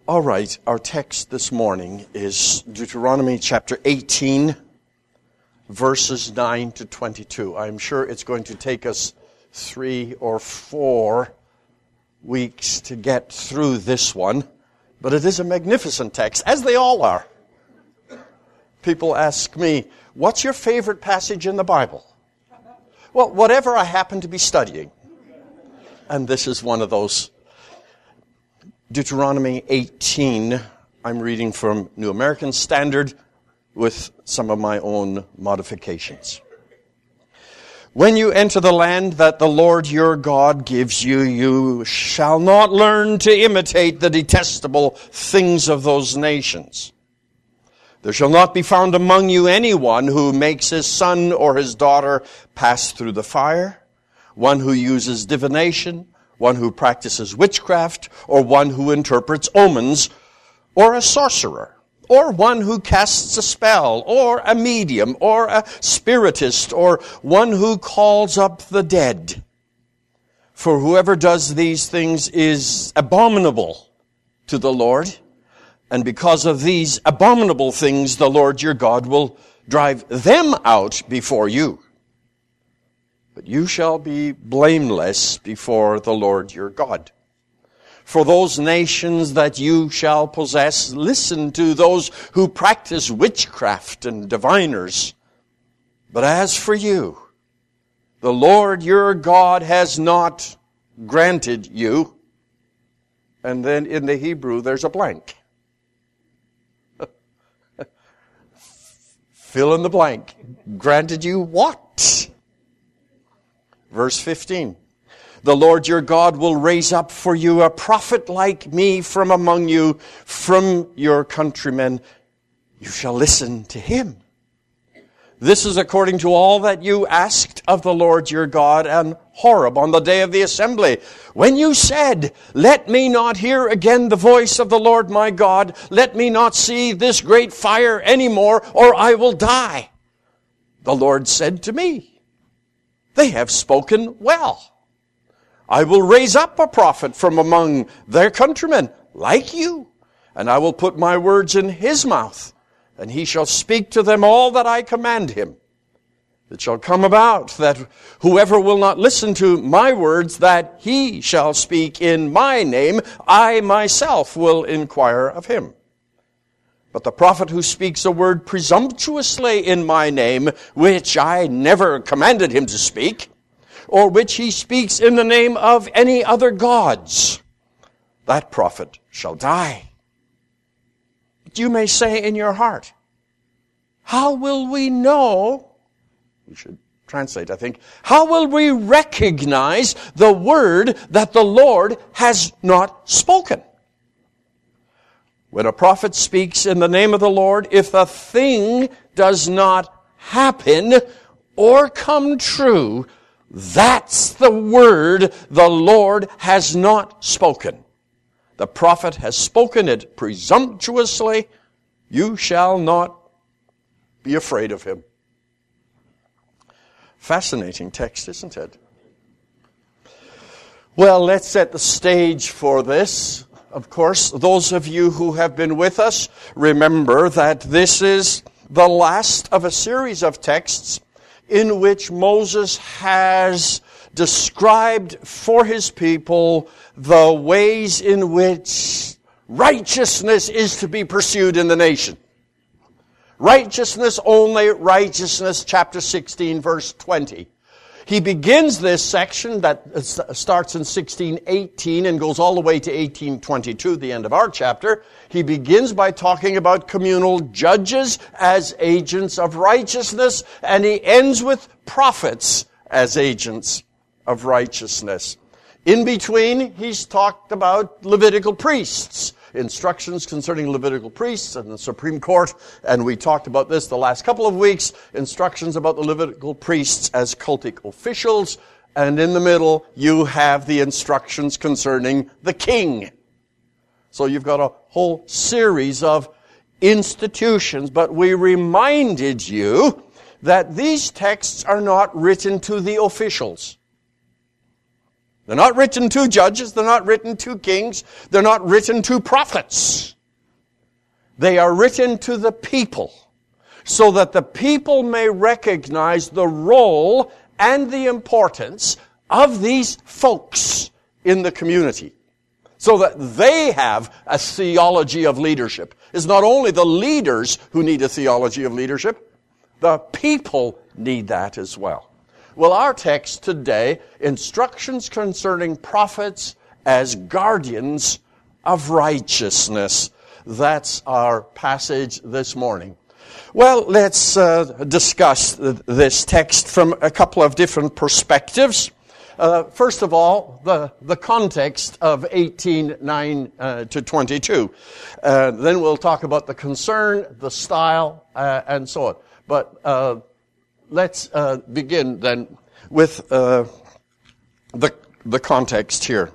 All right, our text this morning is Deuteronomy chapter 18, verses 9 to 22. I'm sure it's going to take us 3 or 4 weeks to get through this one, but it is a magnificent text, as they all are. People ask me, what's your favorite passage in the Bible? Well, whatever I happen to be studying. And this is one of those. Deuteronomy 18, I'm reading from New American Standard with some of my own modifications. When you enter the land that the Lord your God gives you, you shall not learn to imitate the detestable things of those nations. There shall not be found among you anyone who makes his son or his daughter pass through the fire, one who uses divination, one who practices witchcraft, or one who interprets omens, or a sorcerer, or one who casts a spell, or a medium, or a spiritist, or one who calls up the dead. For whoever does these things is abominable to the Lord, and because of these abominable things, the Lord your God will drive them out before you. But you shall be blameless before the Lord your God. For those nations that you shall possess, listen to those who practice witchcraft and diviners. But as for you, the Lord your God has not granted you. And then in the Hebrew, there's a blank. Fill in the blank. Granted you what? Verse 15. The Lord your God will raise up for you a prophet like me from among you, from your countrymen. You shall listen to him. This is according to all that you asked of the Lord your God and Horeb on the day of the assembly, when you said, let me not hear again the voice of the Lord my God, let me not see this great fire anymore, or I will die. The Lord said to me, they have spoken well. I will raise up a prophet from among their countrymen, like you, and I will put my words in his mouth, and he shall speak to them all that I command him. It shall come about that whoever will not listen to my words, that he shall speak in my name, I myself will inquire of him. But the prophet who speaks a word presumptuously in my name, which I never commanded him to speak, or which he speaks in the name of any other gods, that prophet shall die. But you may say in your heart, how will we know? We should translate, I think. How will we recognize the word that the Lord has not spoken? When a prophet speaks in the name of the Lord, if the thing does not happen or come true, that's the word the Lord has not spoken. The prophet has spoken it presumptuously. You shall not be afraid of him. Fascinating text, isn't it? Well, let's set the stage for this. Of course, those of you who have been with us remember that this is the last of a series of texts in which Moses has described for his people the ways in which righteousness is to be pursued in the nation. Righteousness only, righteousness, chapter 16, verse 20. He begins this section that starts in 16:18 and goes all the way to 18:22, the end of our chapter. He begins by talking about communal judges as agents of righteousness, and he ends with prophets as agents of righteousness. In between, he's talked about Levitical priests, instructions concerning Levitical priests and the Supreme Court, and we talked about this the last couple of weeks, instructions about the Levitical priests as cultic officials, and in the middle you have the instructions concerning the king. So you've got a whole series of institutions, but we reminded you that these texts are not written to the officials. They're not written to judges. They're not written to kings. They're not written to prophets. They are written to the people, so that the people may recognize the role and the importance of these folks in the community, so that they have a theology of leadership. It's not only the leaders who need a theology of leadership, the people need that as well. Well, our text today, instructions concerning prophets as guardians of righteousness. That's our passage this morning. Well, let's discuss this text from a couple of different perspectives. First of all, the context of 18:9 to 22. Then we'll talk about the concern, the style, and so on. But let's begin then with the context here.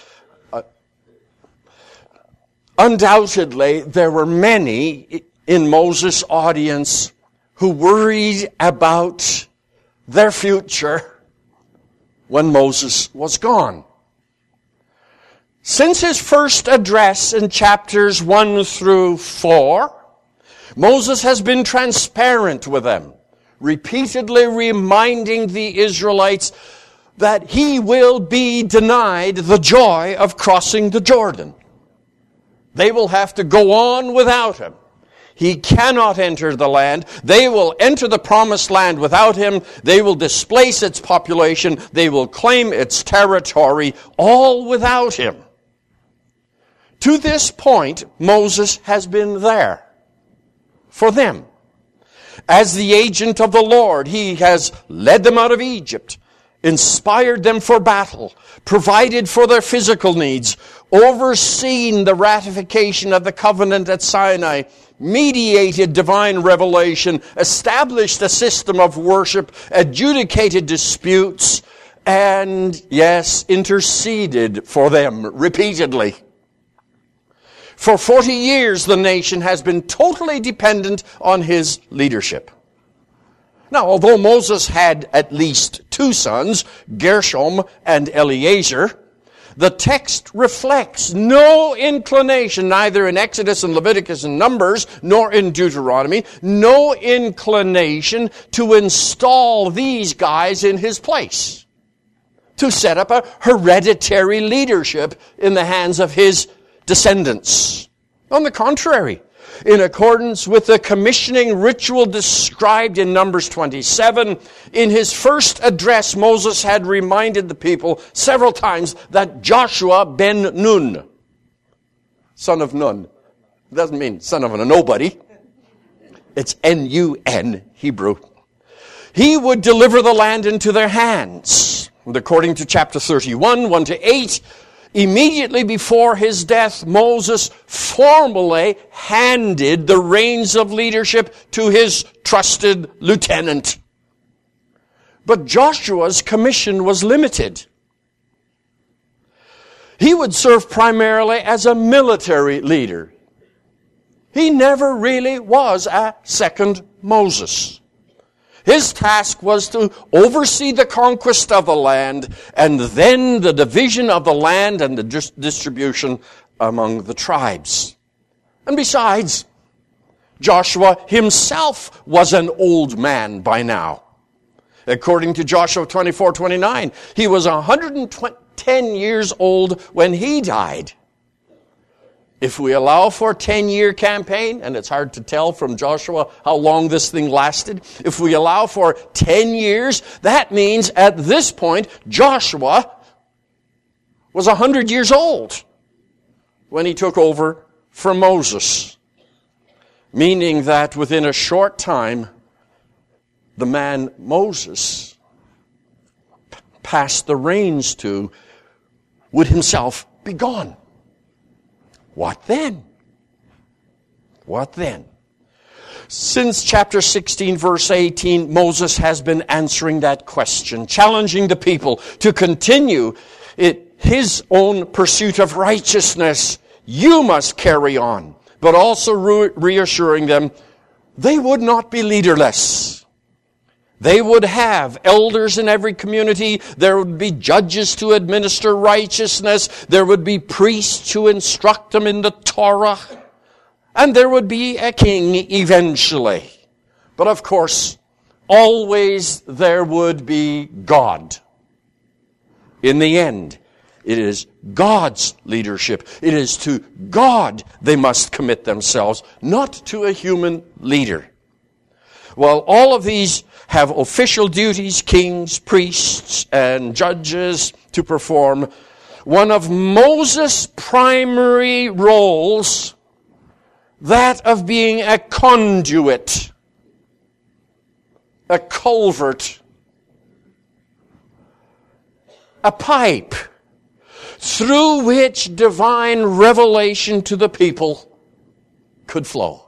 Undoubtedly, there were many in Moses' audience who worried about their future when Moses was gone. Since his first address in chapters 1 through 4, Moses has been transparent with them, repeatedly reminding the Israelites that he will be denied the joy of crossing the Jordan. They will have to go on without him. He cannot enter the land. They will enter the promised land without him. They will displace its population. They will claim its territory, all without him. To this point, Moses has been there for them. As the agent of the Lord, he has led them out of Egypt, inspired them for battle, provided for their physical needs, overseen the ratification of the covenant at Sinai, mediated divine revelation, established a system of worship, adjudicated disputes, and, yes, interceded for them repeatedly. For 40 years, the nation has been totally dependent on his leadership. Now, although Moses had at least two sons, Gershom and Eleazar, the text reflects no inclination, neither in Exodus and Leviticus and Numbers, nor in Deuteronomy, no inclination to install these guys in his place, to set up a hereditary leadership in the hands of his descendants. On the contrary, in accordance with the commissioning ritual described in Numbers 27, in his first address, Moses had reminded the people several times that Joshua ben Nun, son of Nun, doesn't mean son of a nobody. It's N-U-N, Hebrew. He would deliver the land into their hands. And according to chapter 31, 1 to 8, immediately before his death, Moses formally handed the reins of leadership to his trusted lieutenant. But Joshua's commission was limited. He would serve primarily as a military leader. He never really was a second Moses. His task was to oversee the conquest of the land and then the division of the land and the distribution among the tribes. And besides, Joshua himself was an old man by now. According to Joshua 24:29, he was 110 years old when he died. If we allow for a 10-year campaign, and it's hard to tell from Joshua how long this thing lasted, if we allow for 10 years, that means at this point, Joshua was 100 years old when he took over from Moses. Meaning that within a short time, the man Moses passed the reins to would himself be gone. What then? What then? Since chapter 16, verse 18, Moses has been answering that question, challenging the people to continue his own pursuit of righteousness. You must carry on, but also reassuring them they would not be leaderless. They would have elders in every community. There would be judges to administer righteousness. There would be priests to instruct them in the Torah. And there would be a king eventually. But of course, always there would be God. In the end, it is God's leadership. It is to God they must commit themselves, not to a human leader. Well, all of these have official duties, kings, priests, and judges to perform. One of Moses' primary roles, that of being a conduit, a culvert, a pipe, through which divine revelation to the people could flow.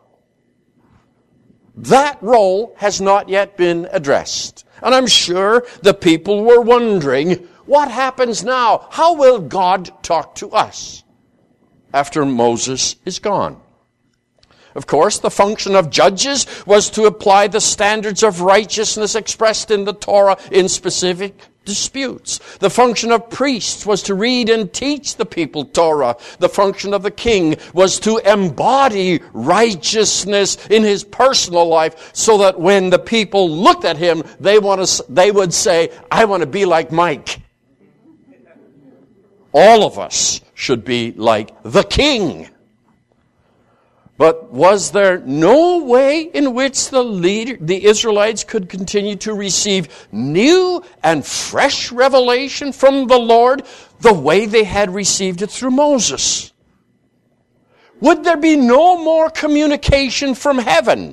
That role has not yet been addressed. And I'm sure the people were wondering, what happens now? How will God talk to us after Moses is gone? Of course, the function of judges was to apply the standards of righteousness expressed in the Torah in specific disputes. The function of priests was to read and teach the people Torah. The function of the king was to embody righteousness in his personal life so that when the people looked at him, they would say, I want to be like Mike. All of us should be like the king. But was there no way in which the Israelites could continue to receive new and fresh revelation from the Lord the way they had received it through Moses? Would there be no more communication from heaven?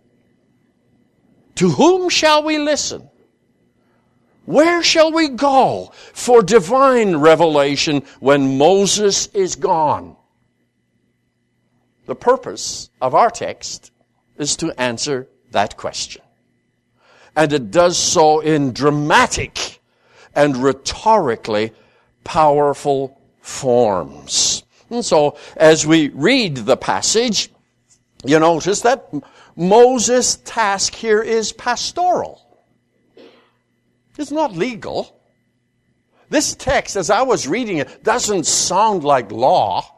To whom shall we listen? Where shall we go for divine revelation when Moses is gone? The purpose of our text is to answer that question. And it does so in dramatic and rhetorically powerful forms. And so, as we read the passage, you notice that Moses' task here is pastoral. It's not legal. This text, as I was reading it, doesn't sound like law.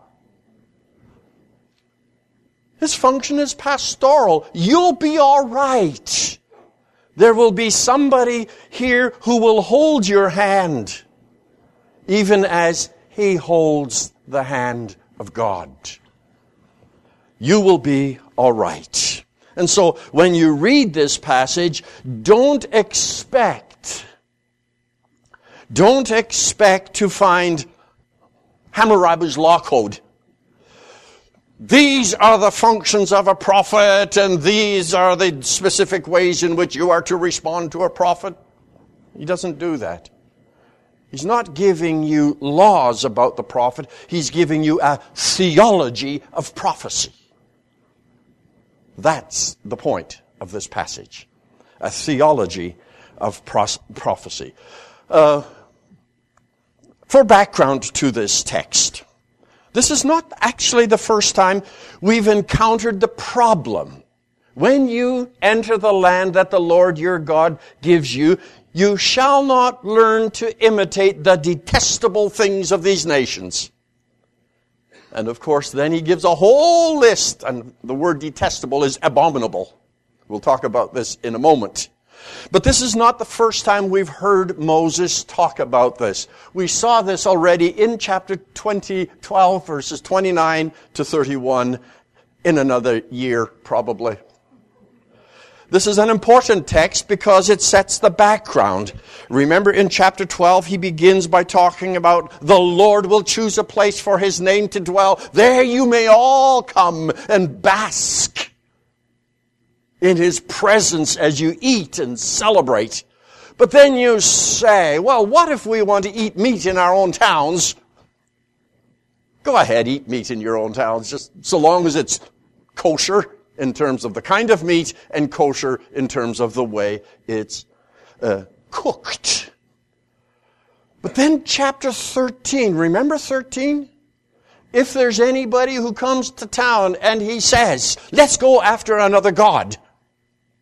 His function is pastoral. You'll be all right. There will be somebody here who will hold your hand, even as he holds the hand of God. You will be all right. And so, when you read this passage, don't expect to find Hammurabi's law code. These are the functions of a prophet, and these are the specific ways in which you are to respond to a prophet. He doesn't do that. He's not giving you laws about the prophet. He's giving you a theology of prophecy. That's the point of this passage. A theology of prophecy. For background to this text, this is not actually the first time we've encountered the problem. When you enter the land that the Lord your God gives you, you shall not learn to imitate the detestable things of these nations. And of course, then he gives a whole list, and the word detestable is abominable. We'll talk about this in a moment. But this is not the first time we've heard Moses talk about this. We saw this already in chapter 12, verses 29 to 31, in another year, probably. This is an important text because it sets the background. Remember in chapter 12, he begins by talking about the Lord will choose a place for his name to dwell. There you may all come and bask in his presence as you eat and celebrate. But then you say, well, what if we want to eat meat in our own towns? Go ahead, eat meat in your own towns, just so long as it's kosher in terms of the kind of meat and kosher in terms of the way it's cooked. But then chapter 13, remember 13? If there's anybody who comes to town and he says, let's go after another god,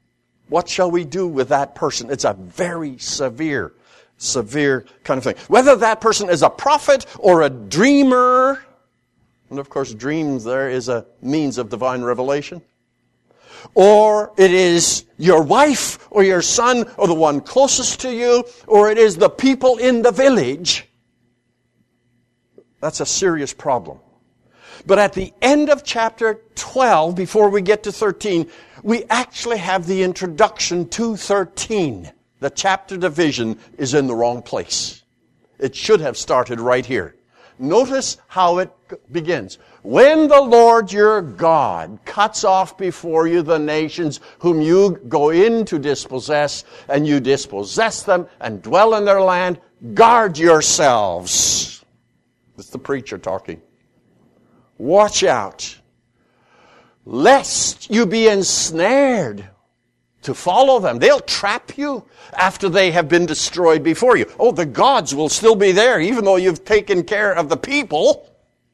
What shall we do with that person? It's a very severe kind of thing. Whether that person is a prophet or a dreamer, and of course dreams there is a means of divine revelation, or it is your wife or your son or the one closest to you, or it is the people in the village, that's a serious problem. But at the end of chapter 12, before we get to 13, we actually have the introduction to 13. The chapter division is in the wrong place. It should have started right here. Notice how it begins. When the Lord your God cuts off before you the nations whom you go in to dispossess, and you dispossess them and dwell in their land, guard yourselves. It's the preacher talking. Watch out, lest you be ensnared to follow them. They'll trap you after they have been destroyed before you. Oh, the gods will still be there, even though you've taken care of the people.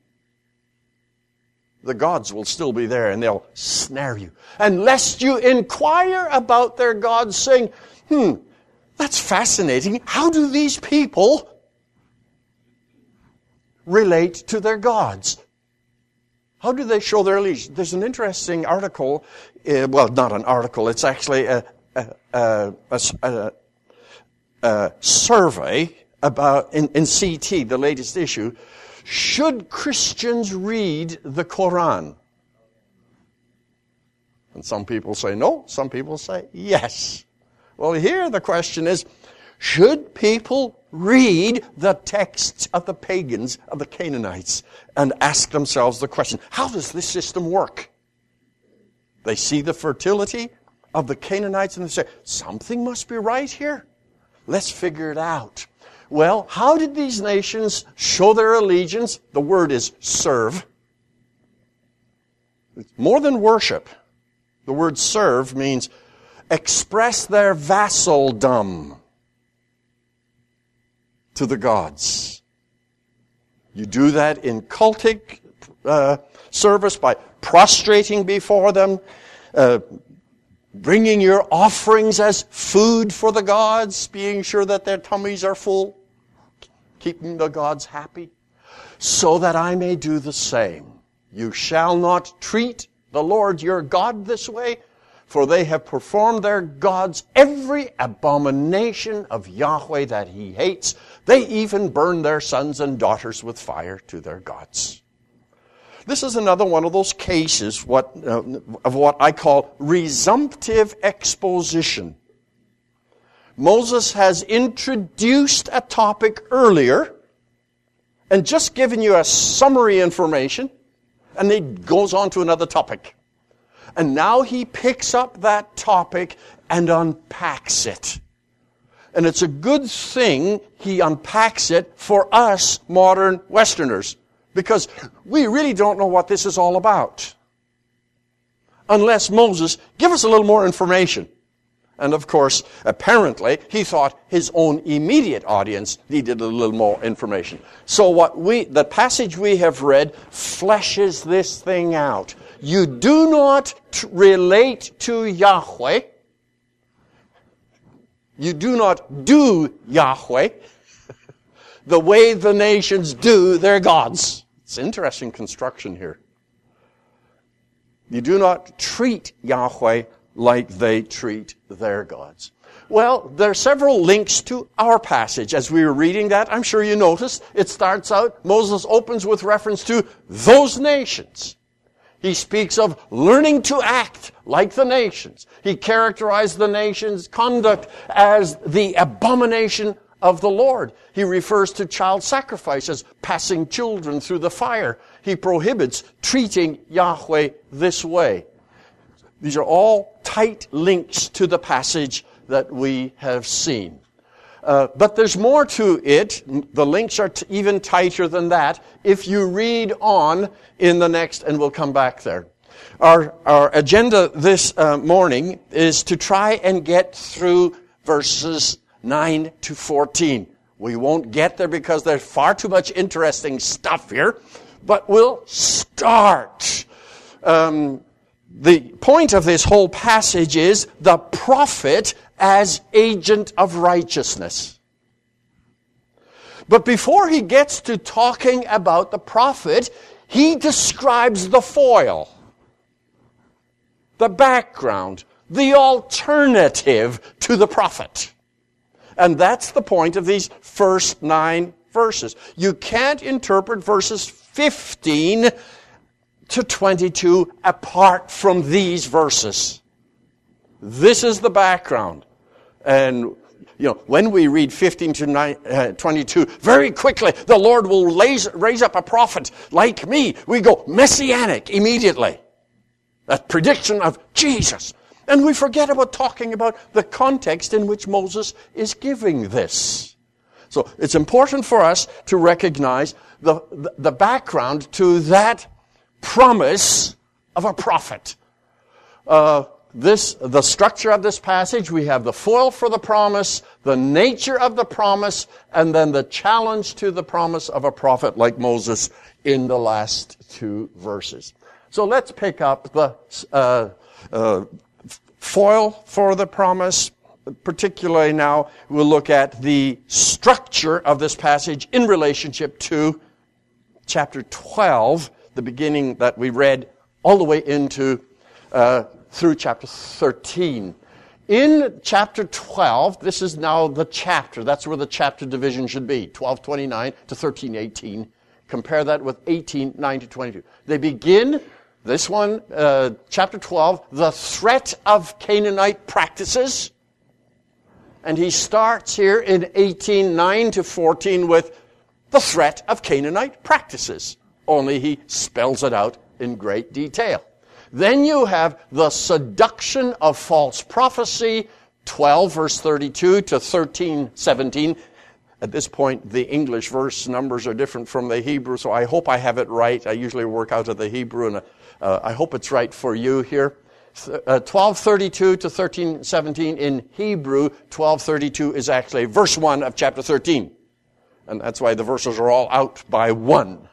The gods will still be there, and they'll snare you. And lest you inquire about their gods, saying, that's fascinating. How do these people relate to their gods? How do they show their allegiance? There's an interesting article, well, not an article, it's actually a survey about in CT, the latest issue. Should Christians read the Quran? And some people say no, some people say yes. Well, here the question is, should people read the texts of the pagans, of the Canaanites, and ask themselves the question, how does this system work? They see the fertility of the Canaanites and they say, something must be right here. Let's figure it out. Well, how did these nations show their allegiance? The word is serve. It's more than worship. The word serve means express their vassaldom to the gods. You do that in cultic service by prostrating before them, bringing your offerings as food for the gods, being sure that their tummies are full, keeping the gods happy, so that I may do the same. You shall not treat the Lord your God this way, for they have performed their gods every abomination of Yahweh that he hates. They even burn their sons and daughters with fire to their gods. This is another one of those cases of what I call resumptive exposition. Moses has introduced a topic earlier and just given you a summary information, and he goes on to another topic. And now he picks up that topic and unpacks it. And it's a good thing he unpacks it for us modern Westerners, because we really don't know what this is all about. Unless Moses, give us a little more information. And of course, apparently, he thought his own immediate audience needed a little more information. So the passage we have read fleshes this thing out. You do not relate to Yahweh. You do not do Yahweh the way the nations do their gods. It's interesting construction here. You do not treat Yahweh like they treat their gods. Well, there are several links to our passage. As we were reading that, I'm sure you noticed, it starts out, Moses opens with reference to those nations. He speaks of learning to act like the nations. He characterized the nation's conduct as the abomination of the Lord. He refers to child sacrifice as passing children through the fire. He prohibits treating Yahweh this way. These are all tight links to the passage that we have seen. But there's more to it. The links are even tighter than that if you read on in the next, and we'll come back there. Our agenda this morning is to try and get through verses 9 to 14. We won't get there because there's far too much interesting stuff here, but we'll start. The point of this whole passage is the prophet as agent of righteousness. But before he gets to talking about the prophet, he describes the foil, the background, the alternative to the prophet. And that's the point of these first 9 verses. You can't interpret verses 15 to 22 apart from these verses. This is the background. And when we read 15 to 22, very quickly, the Lord will raise up a prophet like me. We go messianic immediately. A prediction of Jesus. And we forget about talking about the context in which Moses is giving this. So it's important for us to recognize the background to that promise of a prophet. The structure of this passage, we have the foil for the promise, the nature of the promise, and then the challenge to the promise of a prophet like Moses in the last 2 verses. So let's pick up the foil for the promise. Particularly now, we'll look at the structure of this passage in relationship to chapter 12, the beginning that we read all the way into through chapter 13. In chapter 12, this is now the chapter. That's where the chapter division should be, 12:29 to 13:18. Compare that with 18:9 to 22. They begin, this one, chapter 12, the threat of Canaanite practices. And he starts here in 18:9 to 14 with the threat of Canaanite practices. Only he spells it out in great detail. Then you have the seduction of false prophecy, 12 verse 32 to 13:17. At this point, the English verse numbers are different from the Hebrew, so I hope I have it right. I usually work out of the Hebrew, and I hope it's right for you here. 12:32 to 13:17 in Hebrew, 12:32 is actually verse 1 of chapter 13. And that's why the verses are all out by 1.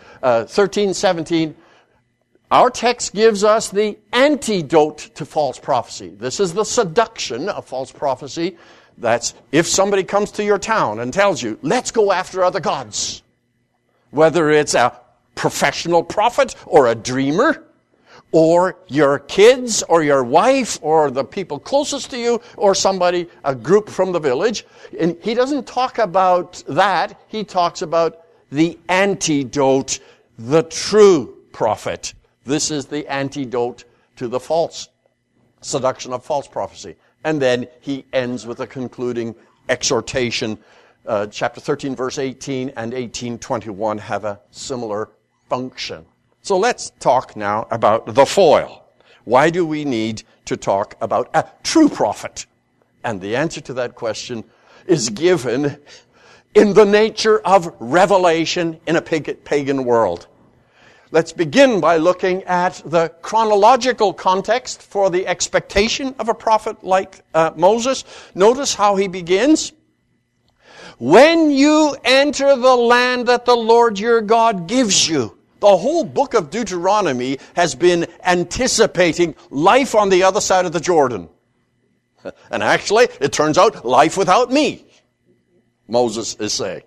13:17, our text gives us the antidote to false prophecy. This is the seduction of false prophecy. That's if somebody comes to your town and tells you, let's go after other gods. Whether it's a professional prophet or a dreamer, or your kids, or your wife, or the people closest to you, or somebody, a group from the village. And he doesn't talk about that. He talks about the antidote, the true prophet. This is the antidote to the false seduction of false prophecy. And then he ends with a concluding exhortation. Chapter 13, verse 18 and 18:21 have a similar function. So let's talk now about the foil. Why do we need to talk about a true prophet? And the answer to that question is given in the nature of revelation in a pagan world. Let's begin by looking at the chronological context for the expectation of a prophet like Moses. Notice how he begins. When you enter the land that the Lord your God gives you. The whole book of Deuteronomy has been anticipating life on the other side of the Jordan. And actually, it turns out, life without me, Moses is saying.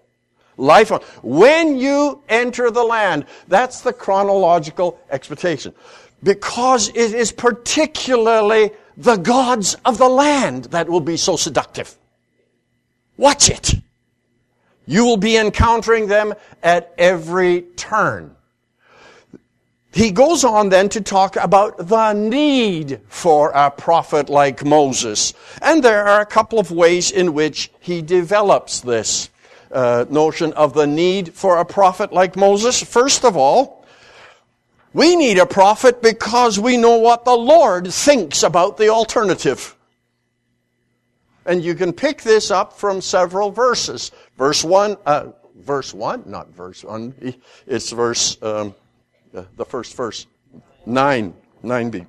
When you enter the land, that's the chronological expectation. Because it is particularly the gods of the land that will be so seductive. Watch it. You will be encountering them at every turn. He goes on then to talk about the need for a prophet like Moses. And there are a couple of ways in which he develops this notion of the need for a prophet like Moses. First of all, we need a prophet because we know what the Lord thinks about the alternative. And you can pick this up from several verses. Verse 1, not verse 1, it's verse... the first verse, 9b.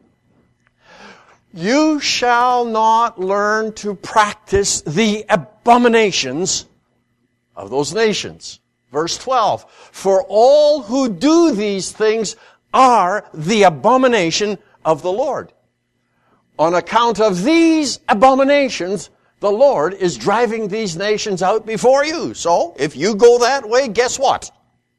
You shall not learn to practice the abominations of those nations. Verse 12. For all who do these things are the abomination of the Lord. On account of these abominations, the Lord is driving these nations out before you. So, if you go that way, guess what?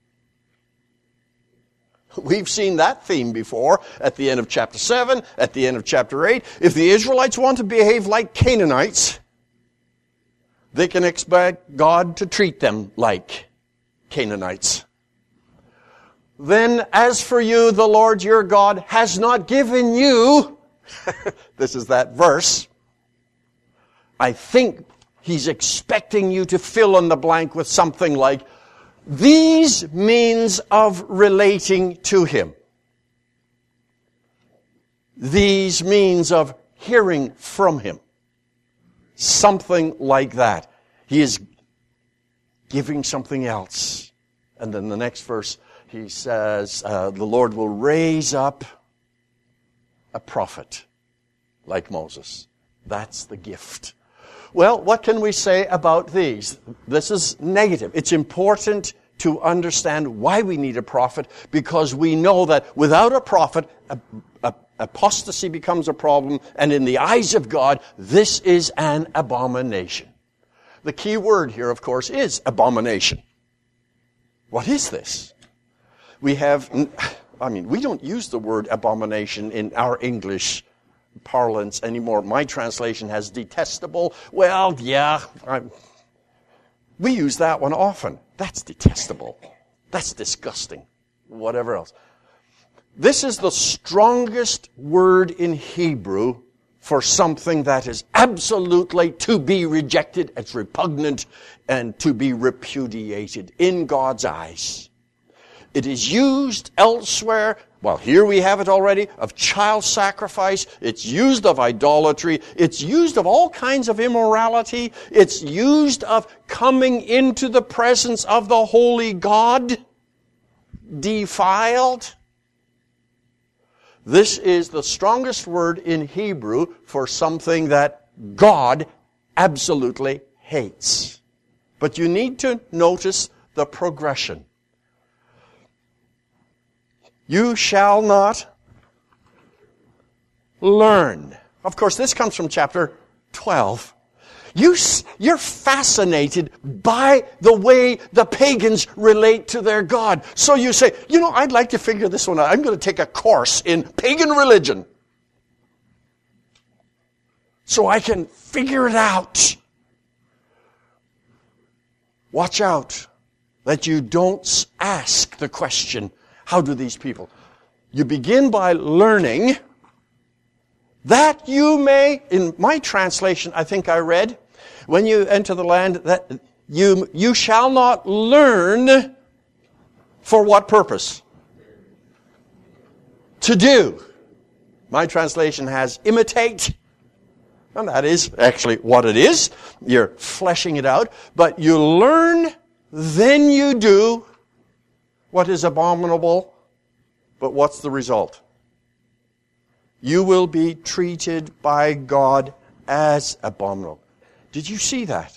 We've seen that theme before at the end of chapter 7, at the end of chapter 8. If the Israelites want to behave like Canaanites, they can expect God to treat them like Canaanites. Then, as for you, the Lord your God has not given you, this is that verse, I think he's expecting you to fill in the blank with something like, these means of relating to him. These means of hearing from him. Something like that. He is giving something else. And then the next verse, he says, the Lord will raise up a prophet like Moses. That's the gift. Well, what can we say about these? This is negative. It's important to understand why we need a prophet, because we know that without a prophet, apostasy becomes a problem, and in the eyes of God, this is an abomination. The key word here, of course, is abomination. What is this? We don't use the word abomination in our English parlance anymore. My translation has detestable. Well, yeah, we use that one often. That's detestable. That's disgusting. Whatever else. This is the strongest word in Hebrew for something that is absolutely to be rejected, it's repugnant, and to be repudiated in God's eyes. It is used elsewhere. Well, here we have it already, of child sacrifice. It's used of idolatry. It's used of all kinds of immorality. It's used of coming into the presence of the holy God, defiled. This is the strongest word in Hebrew for something that God absolutely hates. But you need to notice the progression. You shall not learn. Of course, this comes from chapter 12. You're fascinated by the way the pagans relate to their God. So you say, I'd like to figure this one out. I'm going to take a course in pagan religion so I can figure it out. Watch out that you don't ask the question, how do these people? You begin by learning that you may, in my translation, I think I read, when you enter the land, that you shall not learn for what purpose? To do. My translation has imitate. And that is actually what it is. You're fleshing it out. But you learn, then you do what is abominable. But what's the result? You will be treated by God as abominable. Did you see that?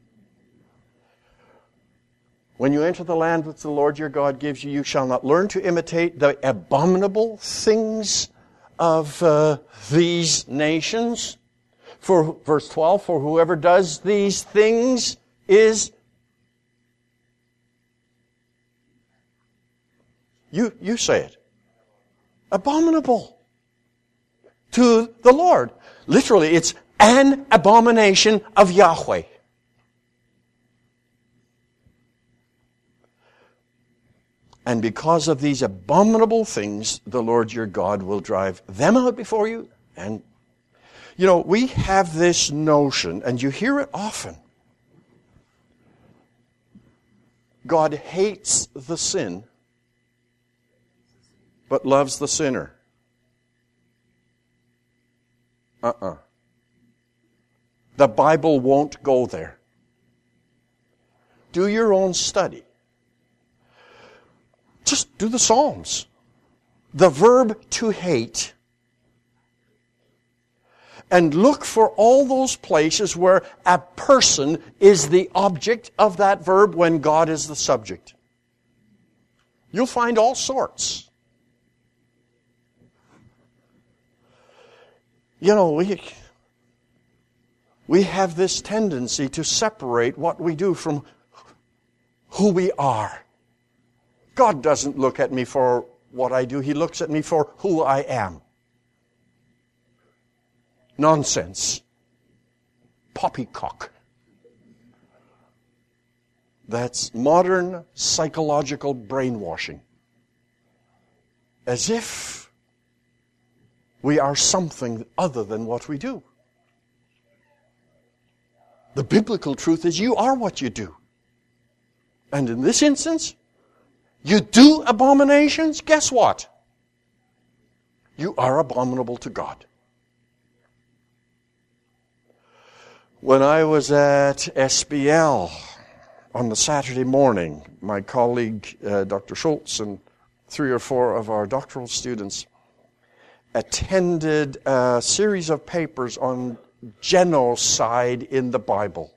When you enter the land which the Lord your God gives you, you shall not learn to imitate the abominable things of these nations. For verse 12, for whoever does these things is... You say it. Abominable to the Lord. Literally, it's an abomination of Yahweh. And because of these abominable things, the Lord your God will drive them out before you. And, we have this notion, and you hear it often. God hates the sin, but loves the sinner. The Bible won't go there. Do your own study. Just do the Psalms. The verb to hate. And look for all those places where a person is the object of that verb when God is the subject. You'll find all sorts. we have this tendency to separate what we do from who we are. God doesn't look at me for what I do. He looks at me for who I am. Nonsense. Poppycock. That's modern psychological brainwashing. As if we are something other than what we do. The biblical truth is you are what you do. And in this instance, you do abominations, guess what? You are abominable to God. When I was at SBL on the Saturday morning, my colleague Dr. Schultz and 3 or 4 of our doctoral students attended a series of papers on genocide in the Bible.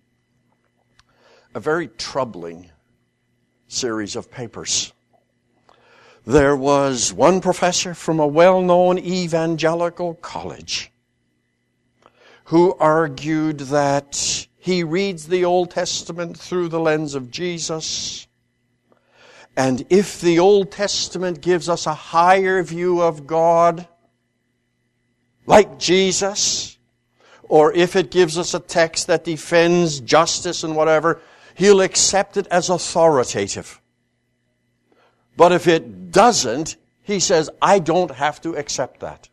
A very troubling series of papers. There was one professor from a well-known evangelical college who argued that he reads the Old Testament through the lens of Jesus, and if the Old Testament gives us a higher view of God, like Jesus, or if it gives us a text that defends justice and whatever, he'll accept it as authoritative. But if it doesn't, he says, I don't have to accept that.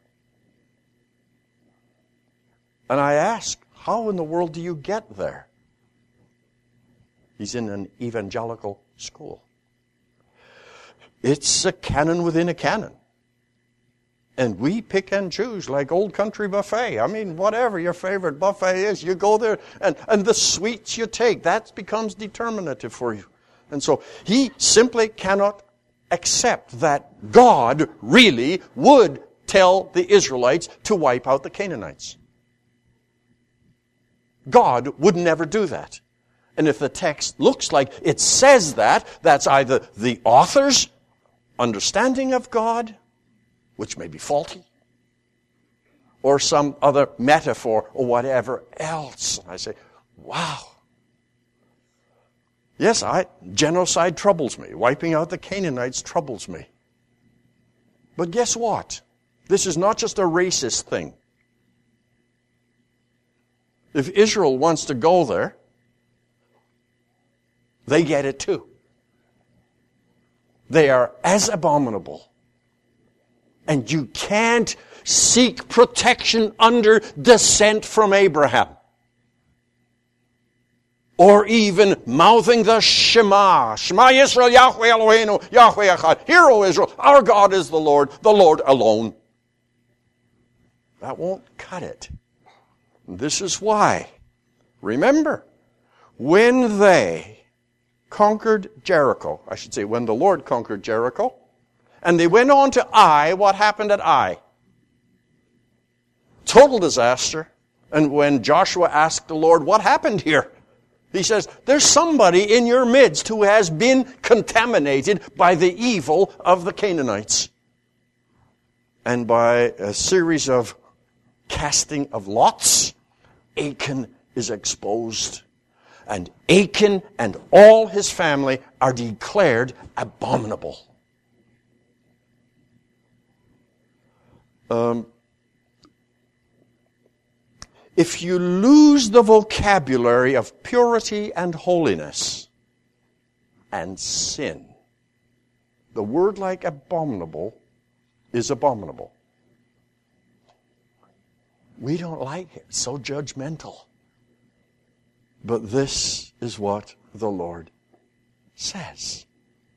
And I ask, how in the world do you get there? He's in an evangelical school. It's a canon within a canon. And we pick and choose like Old Country Buffet. I mean, whatever your favorite buffet is, you go there, and the sweets you take, that becomes determinative for you. And so he simply cannot accept that God really would tell the Israelites to wipe out the Canaanites. God would never do that. And if the text looks like it says that, that's either the author's understanding of God, which may be faulty, or some other metaphor or whatever else. And I say, wow. Yes, genocide troubles me. Wiping out the Canaanites troubles me. But guess what? This is not just a racist thing. If Israel wants to go there, they get it too. They are as abominable. And you can't seek protection under descent from Abraham. Or even mouthing the Shema. Shema Yisrael, Yahweh Eloheinu, Yahweh Echad. Hear, O Israel, our God is the Lord alone. That won't cut it. This is why. Remember, when they conquered Jericho, I should say when the Lord conquered Jericho, and they went on to Ai, what happened at Ai? Total disaster. And when Joshua asked the Lord, what happened here? He says, there's somebody in your midst who has been contaminated by the evil of the Canaanites. And by a series of casting of lots, Achan is exposed. And Achan and all his family are declared abominable. If you lose the vocabulary of purity and holiness and sin, the word like abominable is abominable. We don't like it. It's so judgmental. But this is what the Lord says.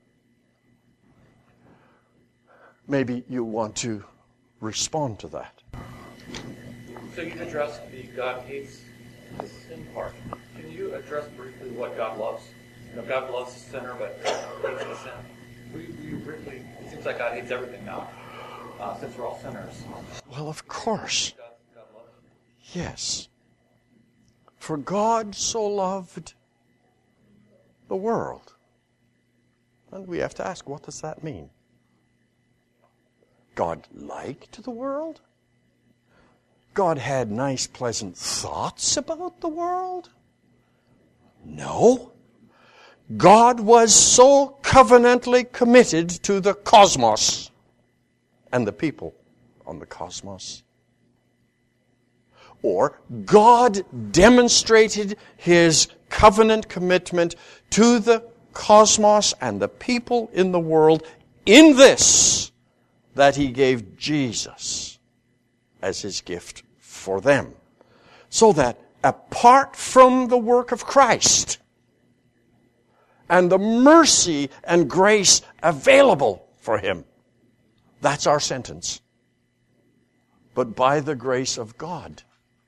Maybe you want to respond to that. So you addressed the God hates the sin part. Can you address briefly what God loves? You know, God loves the sinner, but hates the sin. It seems like God hates everything now, since we're all sinners. Well, of course. God loves it. Yes. For God so loved the world. And we have to ask, what does that mean? God liked the world? God had nice, pleasant thoughts about the world? No. God was so covenantally committed to the cosmos and the people on the cosmos. Or God demonstrated His covenant commitment to the cosmos and the people in the world in this, that He gave Jesus as His gift for them. So that apart from the work of Christ and the mercy and grace available for Him, that's our sentence. But by the grace of God,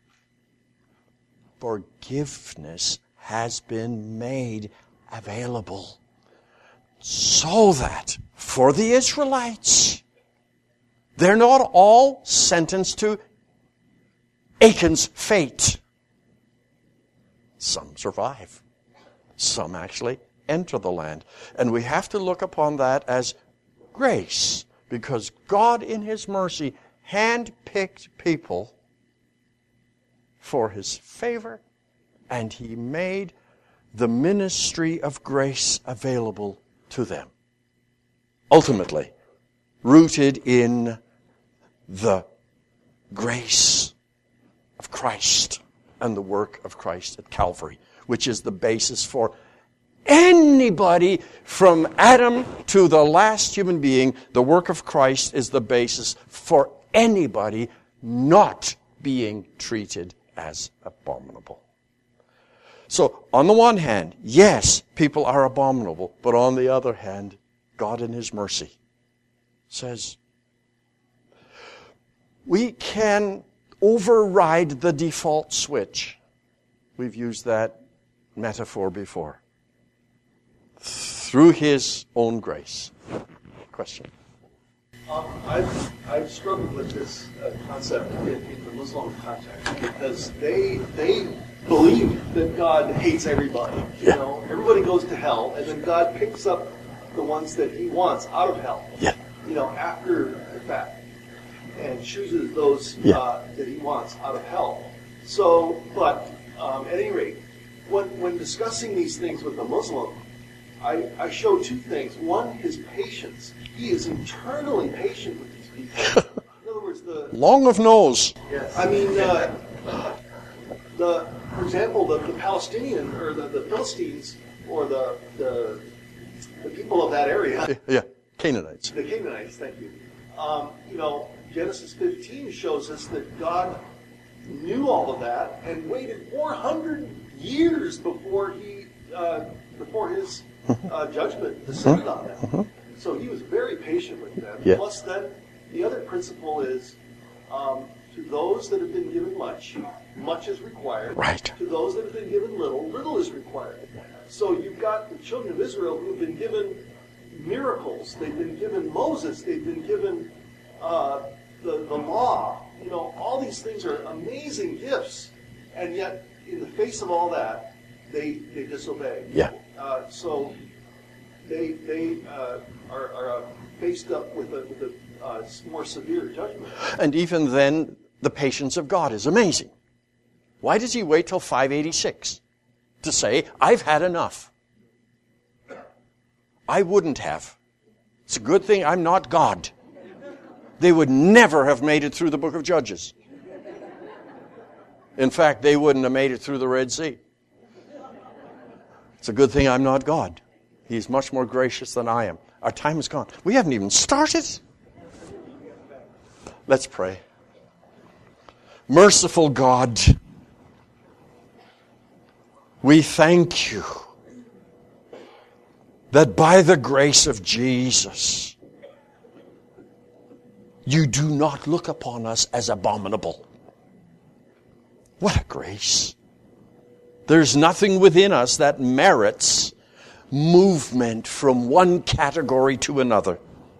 forgiveness has been made available, so that for the Israelites, they're not all sentenced to Achan's fate. Some survive. Some actually enter the land. And we have to look upon that as grace, because God in His mercy handpicked people for His favor, and He made the ministry of grace available to them. Ultimately, rooted in the grace of Christ and the work of Christ at Calvary, which is the basis for anybody from Adam to the last human being. The work of Christ is the basis for anybody not being treated as abominable. So, on the one hand, yes, people are abominable, but on the other hand, God in His mercy says, we can override the default switch. We've used that metaphor before. Through His own grace. Question? I've struggled with this concept in the Muslim context, because they believe that God hates everybody. You know, everybody goes to hell, and then God picks up the ones that He wants out of hell. Yeah. You know, after the fact, and chooses those that He wants out of hell. So, but at any rate, when discussing these things with a Muslim, I show two things. One, His patience. He is eternally patient with these people. In other words, long of nose. Yes. I mean, for example, the Palestinian or the Philistines or the people of that area. Yeah, Canaanites. The Canaanites. Thank you. You know, Genesis 15 shows us that God knew all of that and waited 400 years before His judgment descended on them. So He was very patient with them. Yeah. Plus, then, the other principle is, to those that have been given much, much is required. Right. To those that have been given little, little is required. So you've got the children of Israel who have been given miracles. They've been given Moses. They've been given the law. You know, all these things are amazing gifts. And yet, in the face of all that, they disobey. Yeah. So they are faced up with a more severe judgment. And even then, the patience of God is amazing. Why does He wait till 586 to say, I've had enough? I wouldn't have. It's a good thing I'm not God. They would never have made it through the book of Judges. In fact, they wouldn't have made it through the Red Sea. It's a good thing I'm not God. He's much more gracious than I am. Our time is gone. We haven't even started. Let's pray. Merciful God, we thank You that by the grace of Jesus, You do not look upon us as abominable. What a grace. There's nothing within us that merits movement from one category to another.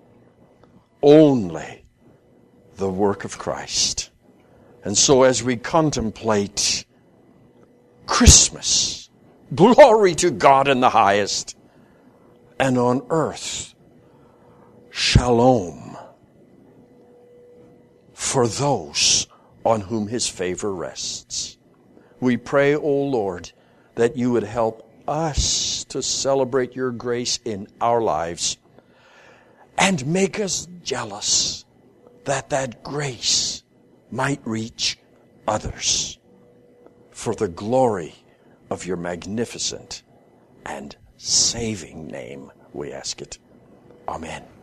Only the work of Christ. And so as we contemplate Christmas, glory to God in the highest, and on earth, shalom for those on whom his favor rests. We pray, O Lord, that you would help us to celebrate your grace in our lives and make us jealous that that grace might reach others for the glory of your magnificent and saving name, we ask it. Amen.